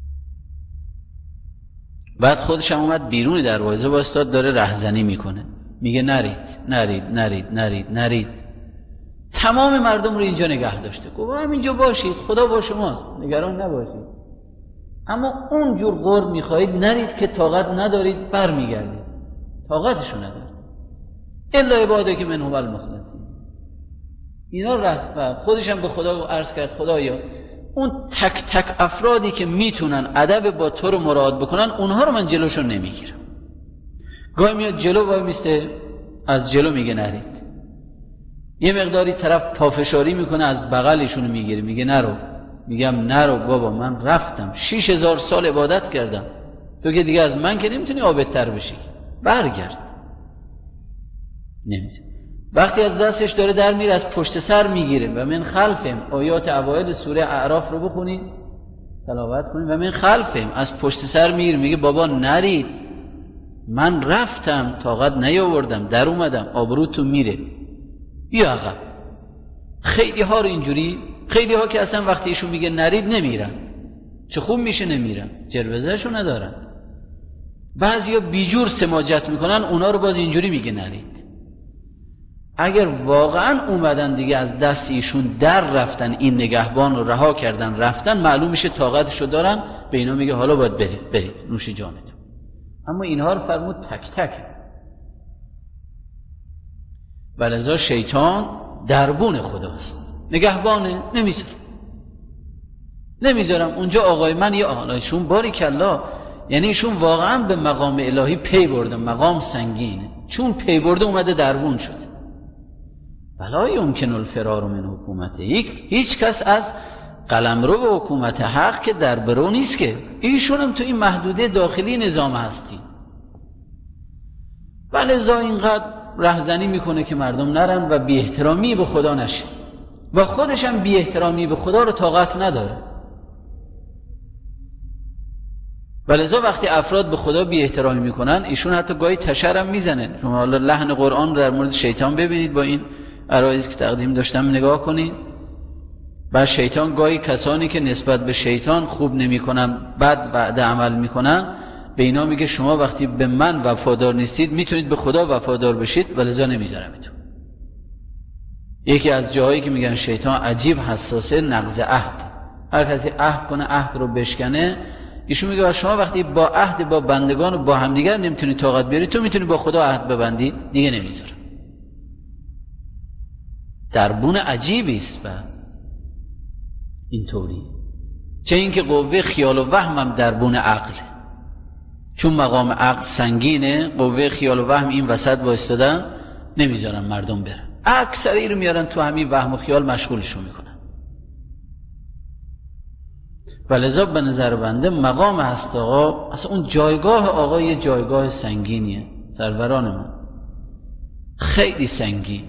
بعد خودش هم اومد بیرون دروازه وایستاد داره رهزنی میکنه. میگه نرید. تمام مردم رو اینجا نگه داشته. گفت همینجا باشید، خدا با شماست، نگران نباشید. اما اونجور قرب میخواهید نرید که طاقت ندارید، برمیگردید. طاقتشو ندارید. الا عبادک منهم المخلصین. اینا رفت و خودش هم به خدا عرض کرد خدایا اون تک تک افرادی که میتونن ادب با تو رو مراعات بکنن اونها رو من جلوشون نمیگیرم. گاهی میاد جلو وای میسته، از جلو میگه نرید. یه مقداری طرف پافشاری میکنه، از بغلشون میگیره میگه نرو. میگم نرو بابا، من رفتم 6000 سال عبادت کردم، تو که دیگه از من که نمیتونی عابدتر بشی، برگرد. نمیتونی. وقتی از دستش داره در میره از پشت سر میگیره. و من خلفهم، آیات اوایل سوره اعراف رو بخونید تلاوت کنید. و من خلفهم، از پشت سر میگیره میگه بابا نرید، من رفتم طاقت نیاوردم، در اومدم، آبروتون میره، بیا عقب. خیلی ها رو اینجوری، خیلی ها که اصلا وقتی ایشون میگه نرید نمیرن، چه خوب میشه نمیرن، جربزهشو ندارن. بعضیا بیجور سماجت میکنن، اونا رو باز اینجوری میگه نرید. اگر واقعا اومدن دیگه از دست ایشون در رفتن، این نگهبان رو رها کردن رفتن، معلوم میشه طاقتشو دارن، به اینا میگه حالا باید برید نوش جانتون. اما اینها رو فرمود تک تک. ولذا شیطان دربون خداست، نگهبانه، نمیذارم اونجا آقای من یه آقایشون باریکلا، یعنی ایشون واقعا به مقام الهی پی برده، مقام سنگینه، چون پی برده اومده دربون شده. ولا یمکن الفرار من حکومته، هیچ کس از قلمرو به حکومت حق که در برو نیست که، ایشون هم تو این محدوده داخلی نظام هستی. ولذا اینقدر رهزنی میکنه که مردم نرن و بی احترامی به خدا نشه و خودش هم بی احترامی به خدا رو طاقت نداره. ولذا وقتی افراد به خدا بی احترامی میکنن، ایشون حتی گاهی تشرم میزنه. شما حالا لحن قرآن در مورد شیطان ببینید، با این عرایض که تقدیم داشتم نگاه کنید. و شیطان گاهی کسانی که نسبت به شیطان خوب نمیکنن، بد بعد عمل میکنن، به اینا میگه شما وقتی به من وفادار نیستید میتونید به خدا وفادار بشید، ولذا نمیذارم ایتون. یکی از جاهایی که میگن شیطان عجیب حساسه، نقض عهد. هر کسی عهد کنه، عهد رو بشکنه، ایشون میگه شما وقتی با عهد با بندگان و با همدیگر نمیتونی طاقت بیاری، تو میتونی با خدا عهد ببندی، دیگه نمیذارم. دربون عجیبی است. و اینطوری چه اینکه قوه خیال و وهمم دربون عقل، چون مقام عقل سنگینه، قوه خیال و وهم این وسط وایستادن، نمیذارن مردم برن، اکثری رو میارن تو همین وهم و خیال مشغولشون میکنن. ولذا به نظر بنده مقام هست آقا، اصلا اون جایگاه آقا یه جایگاه سنگینیه سروران من، خیلی سنگینه.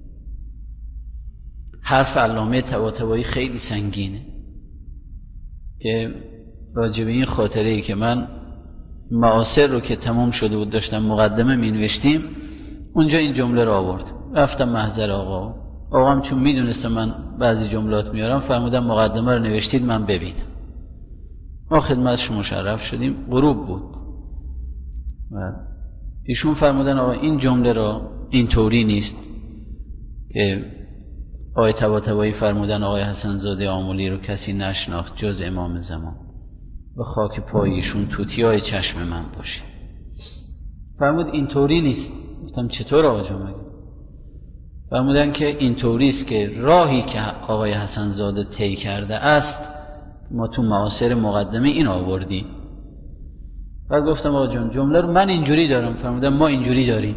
حرف علامه طباطبایی خیلی سنگینه که راجب این خاطره‌ای که من معاصر رو که تمام شده بود داشتم مقدمه می نوشتیم، اونجا این جمله رو آورد. رفتم محضر آقا هم چون میدونستم من بعضی جملات میارم، فرمودم مقدمه رو نوشتید من ببینم. ما خدمتش مشرف شدیم، غروب بود و ایشون فرمودن آقا این جمله رو اینطوری نیست که آقای طباطبایی فرمودن آقای حسن زاده آملی رو کسی نشناخت جز امام زمان و خاک پایشون توتیای چشم من باشه. فرمود اینطوری نیست. گفتم چطور آقا جان؟ فرمودن که اینطوری است که راهی که آقای حسن زاده طی کرده است ما تو معاصر مقدمه این آوردیم. بعد گفتم آقا جان جمله رو من اینجوری دارم. فرمودن ما اینجوری داریم.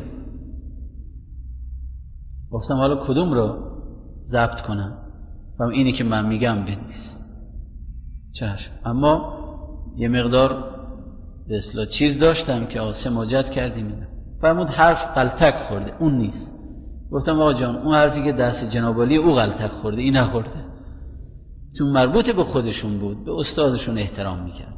گفتم حالا کدوم رو ضبط کنم؟ فرمود اینی که من میگم بنویس. چشم. اما یه مقدار به اصطلاح چیز داشتم که سماجت کردیم. فرمود حرف غلطک خورده، اون نیست. گفتم آقا جان اون حرفی که دست جناب علی او غلطک خورده، این نخورده، چون مربوط به خودشون بود، به استادشون احترام میکرد.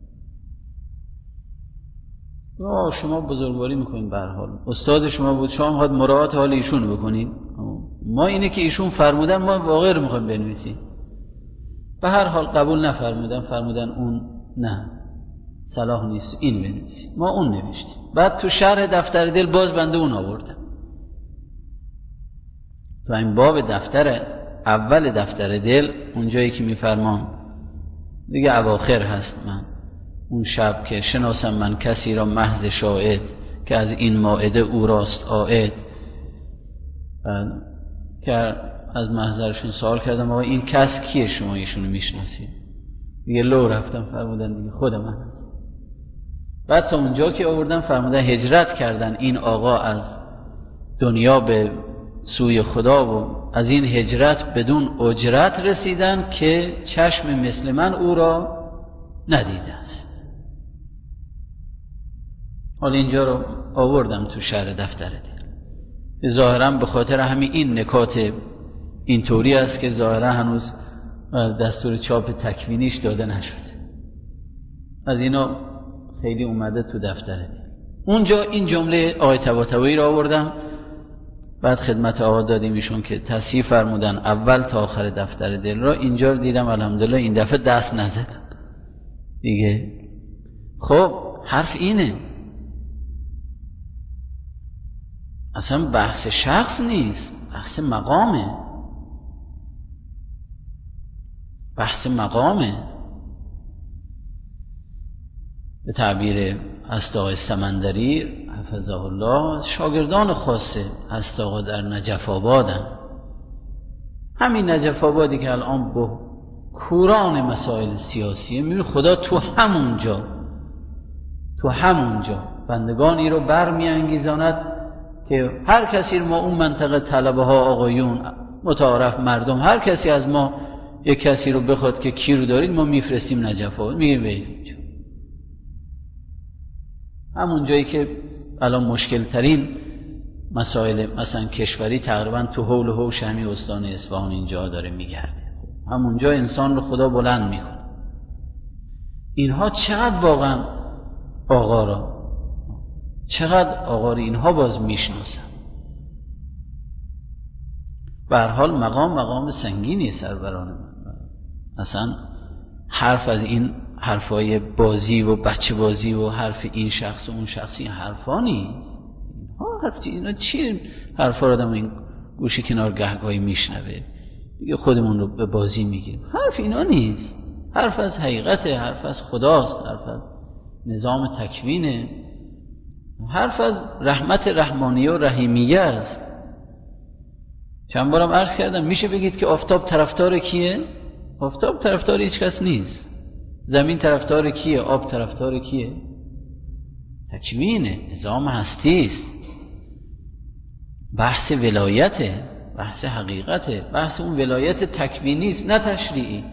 شما بزرگواری میکنید، به هر حال استاد شما بود، شما میخواد مراعات حال ایشون بکنید. ما اینه که ایشون فرمودن ما واقعا رو میخوایم بنویسیم. به هر حال قبول نفرمودن، فرمودن اون نه صلاح نیست این بنویسید. ما اون نوشتیم. بعد تو شرح دفتر دل باز بنده اون آوردم. تو این باب دفتر اول دفتر دل اونجایی که میفرمان دیگه اواخر هست، من اون شب که شناسم من کسی را محض شاهد که از این مائده او راست عائد، که از محضرشون سوال کردم آقا این کس کیه شما ایشونو میشناسید؟ دیگه لو رفتم فرمودن دیگه خود من هست. بعد تا اونجا که آوردن فرمودن هجرت کردن این آقا از دنیا به سوی خدا و از این هجرت بدون اجرت رسیدن که چشم مثل من او را ندیده است. حالا اینجا رو آوردم تو شرح دفتر دل. ظاهرا به خاطر همین این نکات اینطوری است که ظاهرا هنوز دستور چاپ تکوینیش داده نشده. از اینا خیلی اومده تو دفتر دل. اونجا این جمله آقای طباطبایی را آوردم، بعد خدمت آقا دادیم ایشون که تصحیح فرمودن اول تا آخر دفتر دل را. اینجا رو دیدم الحمدلله این دفعه دست نزدم دیگه. خب حرف اینه، اصلا بحث شخص نیست، بحث مقامه، بحث مقامه. به تعبیر هست آقای سمندری حفظه الله، شاگردان خاصه هست آقا در نجف آبادن. همین نجف آبادی که الان با کوران مسائل سیاسیه، میبینی خدا تو همونجا بندگانی رو برمیانگیزاند که هر کسی ما اون منطقه طلبه ها، آقایون، متعارف، مردم، هر کسی از ما یک کسی رو بخواد که کی رو دارید ما میفرستیم نجف آباد، میگیم برید اونجا. همون جایی که الان مشکل ترین مسائل مثلا کشوری تقریبا تو حول و حوش همین استان اصفهان اینجا داره میگرده، همونجا انسان رو خدا بلند میکنه. اینها چقدر واقعا آقا رو اینها باز میشناسن. به هر حال مقام سنگینی سروران من. اصلا حرف از این حرفای بازی و بچه بازی و حرف این شخص و اون شخص، این حرفا نیست. اینا چی حرفا رو آدم این گوشی کنار گهگاهی میشنوه دیگه خودمون رو به بازی میگیم. حرف اینا نیست، حرف از حقیقته، حرف از خداست، حرف از نظام تکوینه، حرف از رحمت رحمانیه و رحیمیه است. چند بارم عرض کردم میشه بگید که آفتاب طرفدار کیه؟ آفتاب طرفدار هیچ کس نیست. زمین طرفدار کیه؟ آب طرفدار کیه؟ تکوینه، نظام هستی است. بحث ولایته، بحث حقیقته، بحث اون ولایت تکوینی است نه تشریعی.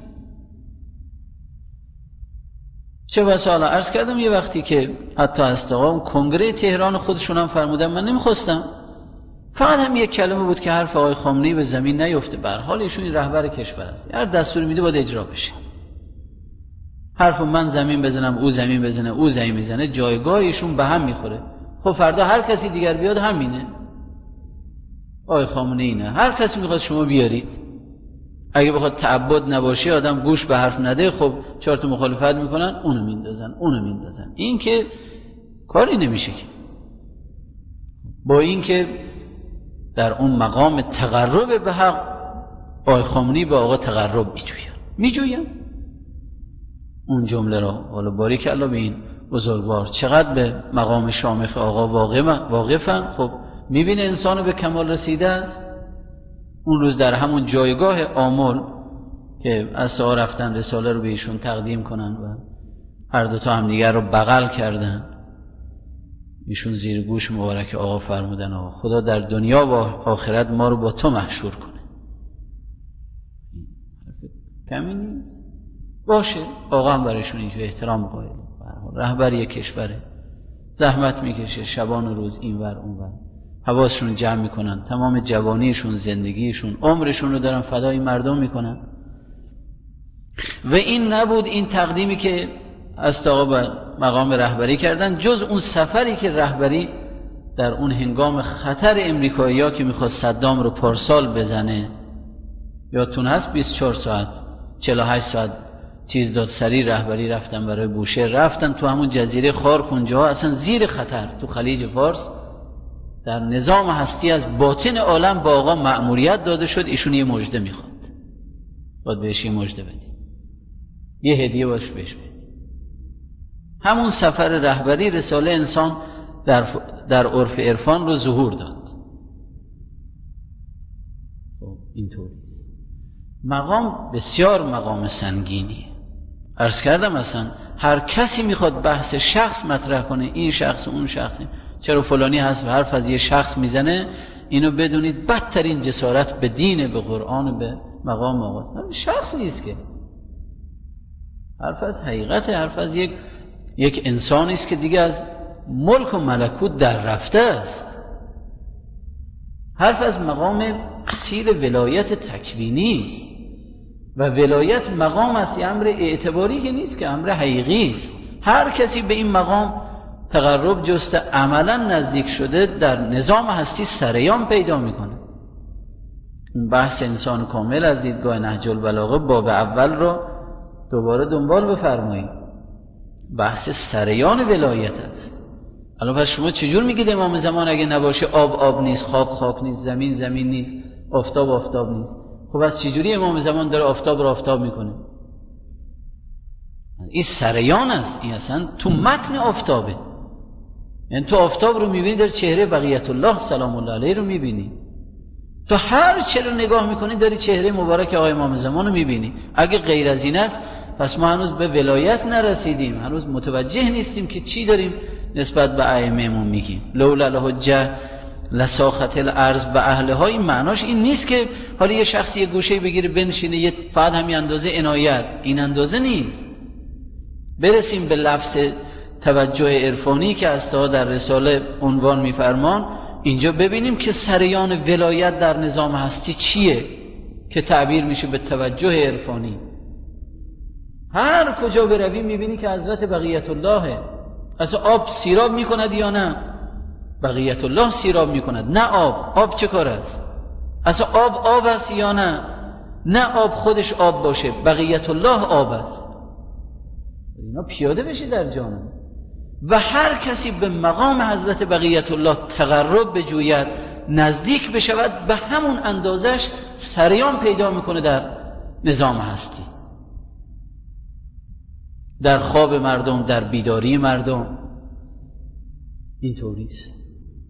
چه بسا حالا عرض کردم یه وقتی که حتی هست آقا اون کنگره تهران خودشون هم فرمودن، من نمیخواستم، فقط هم یک کلمه بود که حرف آقای خامنه‌ای به زمین نیفته. به هر حال ایشون این رهبر کشور است، هر دستور میده باید اجرا بشه. حرف من زمین بزنم، او زمین بزنه، او زمین بزنه، جایگاه ایشون به هم میخوره. خب فردا هر کسی دیگر بیاد همینه. آقای خامنه‌ای اینه، هر کسی میخواد شما بیارید. اگه بخواد تعبد نباشه، آدم گوش به حرف نده، خب 4 تا مخالفت میکنن، اونو میندازن. این که کاری نمیشه که. با این که در اون مقام تقرب به حق آقای خامنه‌ای به آقا تقرب میجوین. اون جمله را حالا باریک الله به این بزرگوار چقدر به مقام شامخ آقا واقفن. خب میبینه انسانو به کمال رسیده است. اون روز در همون جایگاه آمل که از ساعت رفتن رساله رو به ایشون تقدیم کنن و هر دوتا هم دیگر رو بغل کردن، ایشون زیر گوش مبارک آقا فرمودن آقا خدا در دنیا و آخرت ما رو با تو محشور کنه. کمی نیست باشه. آقا هم برایشون اینجا احترام قائله، رهبری کشوره، زحمت میکشه، شبان و روز اینور اونور، حواسشون جمع میکنن، تمام جوانیشون، زندگیشون، عمرشون رو دارن فدای مردم میکنن. و این نبود این تقدیمی که از آقا به مقام رهبری کردن، جز اون سفری که رهبری در اون هنگام خطر امریکایی‌ها که میخواست صدام رو پارسال بزنه، یادتون هست 24 ساعت 48 ساعت چیز داد سری رهبری رفتن برای بوشهر، رفتن تو همون جزیره خار کنجاها اصلا زیر خطر تو خلیج فارس در نظام هستی از باطن عالم با آقا مأموریت داده شد ایشون یه مژده میخواد، باید بهش یه مژده بدی، یه هدیه باش بهش بدی. همون سفر رهبری رساله انسان در عرف عرفان رو ظهور داد. اینطوری مقام بسیار مقام سنگینیه. عرض کردم اصلا هر کسی میخواد بحث شخص مطرح کنه، این شخص اون شخص، چرا فلانی هست و حرف از یه شخص میزنه، اینو بدونید بدترین جسارت به دین، به قرآن، به مقام آقا. شخص نیست که، حرف از حقیقت، حرف از یک انسانی است که دیگه از ملک و ملکوت در رفته است. حرف از مقام اصیل ولایت تکوینی است و ولایت مقام است، یه امر اعتباری که نیست، که امر حقیقی است. هر کسی به این مقام تقرب جسته عملا نزدیک شده در نظام هستی سریان پیدا میکنه. اون بحث انسان کامل از دیدگاه نهج البلاغه باب اول رو دوباره دنبال بفرمایید، بحث سریان ولایت است. الان پس شما چجور میگید امام زمان اگه نباشه آب نیست، خاک نیست، زمین نیست، آفتاب نیست؟ خب از چجوری امام زمان داره آفتاب رو آفتاب میکنه؟ این سریان است، این اصلا تو متن آفتابه. یعنی تو آفتاب رو میبینی در چهره بقیت الله سلام الله علیه رو میبینی، تو هر چه رو نگاه میکنی داری چهره مبارک آقای امام زمان رو میبینی. اگه غیر از این است پس ما هنوز به ولایت نرسیدیم، هنوز متوجه نیستیم که چی داریم نسبت به ائمه‌مون میگیم. لولا الحجه لساخت الارض به اهلها. این معناش این نیست که حالا یه شخصی یه گوشه بگیره بنشینه یه فقط همین اندازه عنایت، این اندازه نیست. برسیم به لفظ توجه عرفانی که استا در رساله عنوان میفرمان، اینجا ببینیم که سریان ولایت در نظام هستی چیه که تعبیر میشه به توجه عرفانی. هر کجا بروی میبینی که حضرت بقیت اللهه. اصلا آب سیراب میکند یا نه؟ بقیت الله سیراب میکند. نه آب چه کار است؟ اصلا آب است یا نه؟ نه آب خودش آب باشه، بقیت الله آب است. اینا پیاده بشی در جانم. و هر کسی به مقام حضرت بقیت الله تقرب بجوید، نزدیک بشود، به همون اندازش سریان پیدا میکنه در نظام هستی، در خواب مردم، در بیداری مردم. اینطوری است.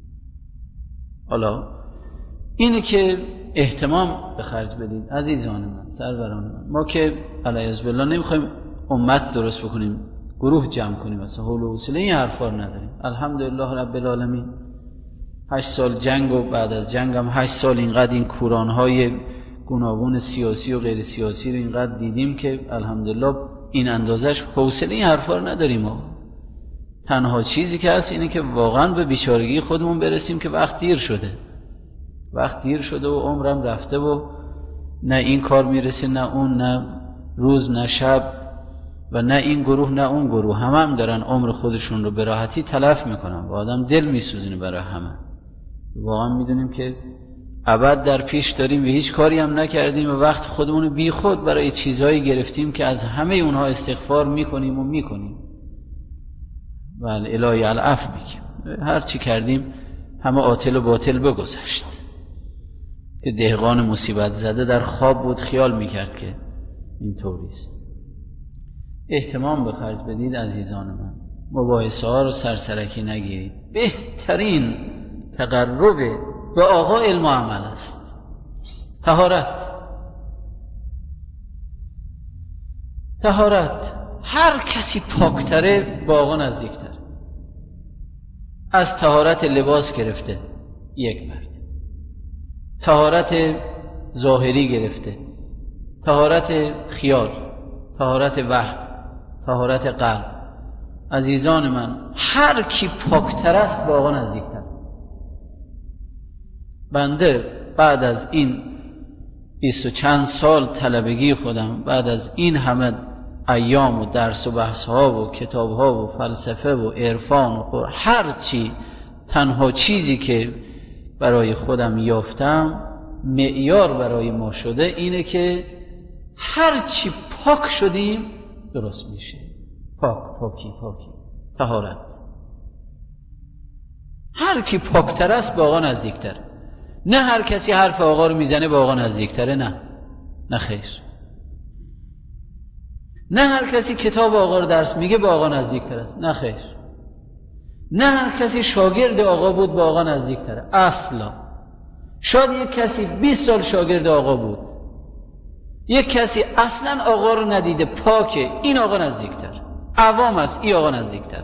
حالا اینه که اهتمام به خرج بدید عزیزان من، سروران من. ما که علیه بالله نمیخوایم امت درست بکنیم، گروه جمع کنیم، مثلا حول و حوصله این حرفا رو نداریم. الحمدلله رب العالمین 8 سال جنگ و بعد از جنگ هم 8 سال اینقدر این کورانهای گوناگون سیاسی و غیر سیاسی رو اینقدر دیدیم که الحمدلله این اندازش حوصله این حرفا رو نداریم. تنها چیزی که هست اینه که واقعا به بیچارگی خودمون برسیم که وقت دیر شده و عمرم رفته و نه این کار میرسه نه اون، نه روز نه شب، و نه این گروه نه اون گروه، هم دارن عمر خودشون رو به راحتی تلف میکنن و آدم دل میسوزینه برای همه. واقعا میدونیم که ابد در پیش داریم و هیچ کاری هم نکردیم و وقت خودمون رو بی خود برای چیزهایی گرفتیم که از همه اونها استغفار میکنیم و الهی العفو میگیم. هر چی کردیم همه عاطل و باطل بگذشت. که دهقان مصیبت زده در خواب بود خیال میکرد که اینطوری است. احتمام به خرج بدید عزیزان من، مباحثه ها رو سرسرکی نگیرید. بهترین تقرب به آقا علم و عمل است. طهارت. هر کسی پاکتره با آقا نزدیکتر. از طهارت لباس گرفته یک مرد، طهارت ظاهری گرفته، طهارت خیال، طهارت وحی، طهارت قلب. عزیزان من، هر کی پاکتر است با آقا نزدیکتر. بنده بعد از این 20 و چند سال طلبگی خودم، بعد از این همه ایام و درس و بحث ها و کتاب ها و فلسفه و عرفان و قرآن، هر چی، تنها چیزی که برای خودم یافتم معیار برای ما شده اینه که هر چی پاک شدیم درست میشه. پاکی طهارت. هر کی پاکتر است به آقا نزدیکتر. نه هر کسی حرف آقا رو میزنه به آقا نزدیکتره. نه خیر. نه هر کسی کتاب آقا رو درس میگه به آقا نزدیکتر است. نه خیر. نه هر کسی شاگرد آقا بود به آقا نزدیکتره. اصلا. شاید یک کسی 20 سال شاگرد آقا بود، یک کسی اصلا آقا رو ندیده، پاکه، این آقا نزدیکتر. عوام است، این آقا نزدیکتر.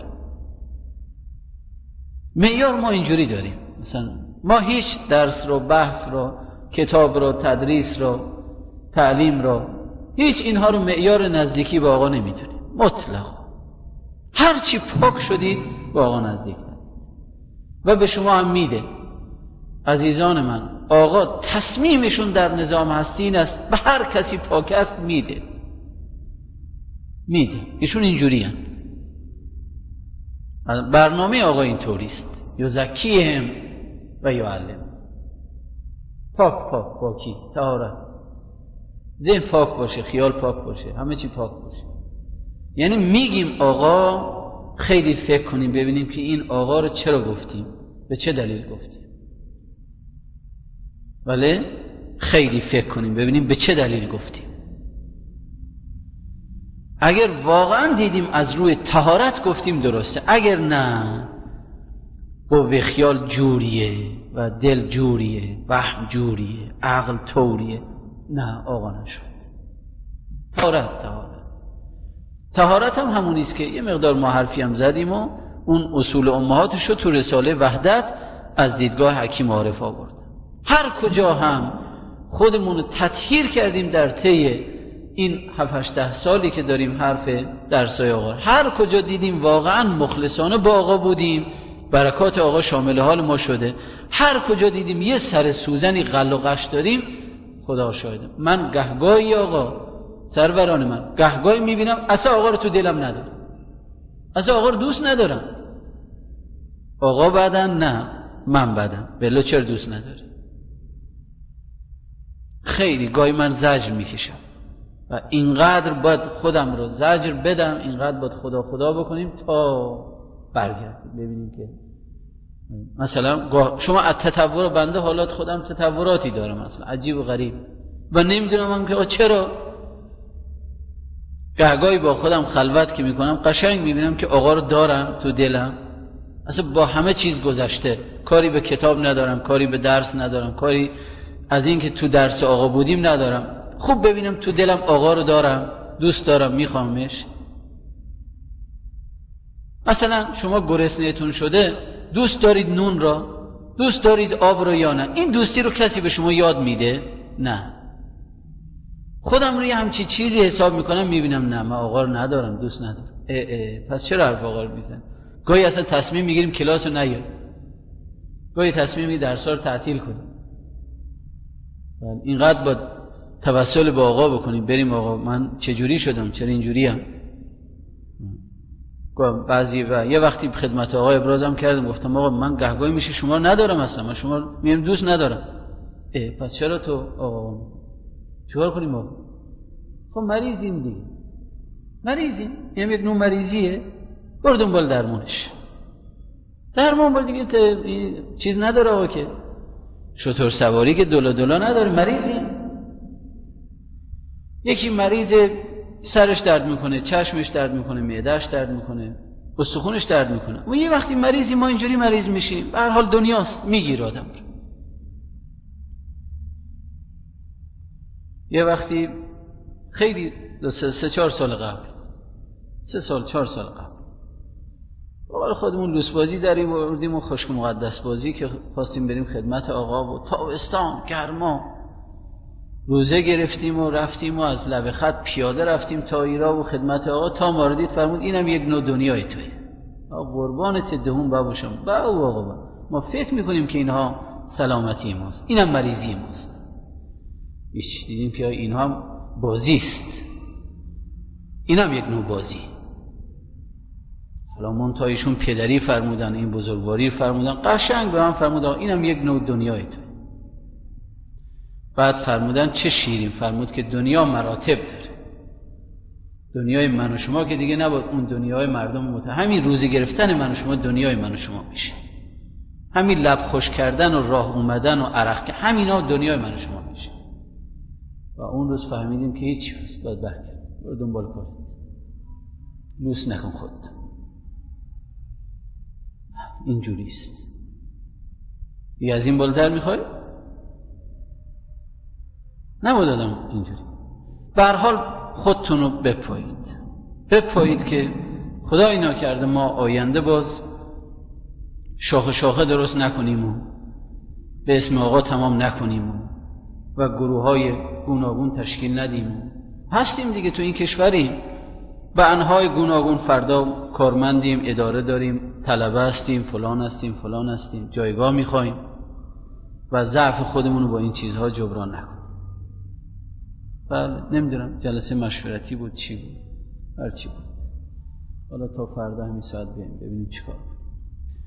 معیار ما اینجوری داریم. مثلا ما هیچ درس رو، بحث رو، کتاب رو، تدریس رو، تعلیم رو، هیچ اینها رو معیار نزدیکی به آقا نمیدونیم. مطلقا هر چی پاک شدید به آقا نزدیکتر. و به شما هم میده. عزیزان من، آقا تصمیمشون در نظام هستی این است به هر کسی پاک است میده. ایشون اینجوری هن. برنامه آقا اینطوریست. یزکیهم و یعلم. پاکی، طهارت. ذهن پاک باشه، خیال پاک باشه، همه چی پاک باشه. یعنی میگیم آقا، خیلی فکر کنیم ببینیم که این آقا رو چرا گفتیم، به چه دلیل گفتیم. بله، خیلی فکر کنیم ببینیم به چه دلیل گفتیم. اگر واقعا دیدیم از روی طهارت گفتیم درسته، اگر نه قوه خیال جوریه و دل جوریه، وهم جوریه، عقل طوریه، نه آقا نشد. طهارت هم همونیست که یه مقدار ما حرفی هم زدیم و اون اصول امهاتش رو تو رساله وحدت از دیدگاه حکیم عارف آورد. هر کجا هم خودمون رو تطهیر کردیم در طی این 7-8 سالی که داریم حرف درسای آقا، هر کجا دیدیم واقعا مخلصانه با آقا بودیم، برکات آقا شامل حال ما شده. هر کجا دیدیم یه سر سوزنی غل و غش داریم، خدا شاهده من گهگاهی آقا سروران من گهگاهی میبینم اصلا آقا رو تو دلم ندارم، اصلا آقا رو دوست ندارم. آقا بدن نه من بدن. بله چرا دوست نداری؟ خیلی گاهی من زجر میکشم و اینقدر باید خودم رو زجر بدم، اینقدر باید خدا بکنیم تا برگردیم ببینیم که مثلا شما از تطور بنده حالات خودم تطوراتی دارم اصلا عجیب و غریب و نمیدونم هم که چرا. گهگاهی با خودم خلوت که میکنم قشنگ میبینم که آقا رو دارم تو دلم، اصلا با همه چیز گذشته، کاری به کتاب ندارم، کاری به درس ندارم، کاری از این که تو درس آقا بودیم ندارم. خوب ببینم تو دلم آقا رو دارم، دوست دارم، میخوامش. مثلا شما گرسنه‌تون شده، دوست دارید نون را، دوست دارید آب را یا نه؟ این دوستی رو کسی به شما یاد میده؟ نه. خودم روی همچی چیزی حساب میکنم میبینم نه من آقا رو ندارم، دوست ندارم. پس چرا حرف آقا رو میزنم؟ گاهی اصلا تصمیم میگیریم کلاس رو نیایم، گاهی تصمیم میگیریم درس‌ها رو تعطیل کنیم. اینقدر باید توسل به آقا بکنیم، بریم آقا من چجوری شدم، چرا اینجوریم. بعضی یه وقتی خدمت آقا ابرازم کردم، گفتم آقا من گهگاهی میشه شما رو ندارم، اصلا من شما رو میگم دوست ندارم. پس چرا تو آقا چیکار کنیم آقا؟ خب مریضیم دیگه، مریضیم، یک نوع مریضیه، برو دنبال درمونش. درمون بر دیگه چیز نداره آقا، که شتر سواری که دلا نداره، مریضیم. یکی مریض سرش درد میکنه، چشمش درد میکنه، معدهش درد میکنه، استخونش درد میکنه. و یه وقتی مریضی ما اینجوری مریض میشیم، به هر حال دنیاست، میگیره آدم رو. یه وقتی خیلی 3-4 سال قبل، 3-4 سال قبل باقل خودمون لوس بازی داریم و بردیم و خشک مقدس بازی که خواستیم بریم خدمت آقا و تابستان گرما روزه گرفتیم و رفتیم و از لب خط پیاده رفتیم تا ایرا و خدمت آقا تا ماردید فرمود اینم یک نوع دنیای توی قربانت دهون بابوشم با آقا ما فکر میکنیم که اینها سلامتی ماست، اینم مریضی ماست. بیش دیدیم که اینها بازیست، اینم یک نوع بازی. حالا منتهایشون پدری فرمودن، این بزرگواری فرمودن، قشنگ به من فرمودن اینم یک نوع دنیای توی. بعد فرمودن چه شیرین، فرمود که دنیا مراتب داره، دنیای من و شما که دیگه نباید اون دنیای مردم همین روزی گرفتن من و شما دنیای من و شما میشه. همین لب خوش کردن و راه اومدن و عرق که همینا دنیای من و شما میشه. و اون روز فهمیدیم که هیچ چیز باید برگرد. برو دنبال کن. لوس نکن خود. اینجوریست. یه از این بالاتر میخوای؟ نباید آدم اینجوری. به هر حال خودتون رو بپایید که خدا اینا کرده ما آینده باز شاخه درست نکنیم و به اسم آقا تمام نکنیم و گروه‌های گوناگون تشکیل ندیم. هستیم دیگه تو این کشوریم، به انواع گوناگون، فردا کارمندیم، اداره داریم، طلبه هستیم، فلان هستیم، جایگاه میخوایم و ضعف خودمون رو با این چیزها جبران نکنیم. بله نمیدونم جلسه مشورتی بود چی بود، هر چی بود. حالا تا فردا همین ساعت بیاییم ببینیم چیکار.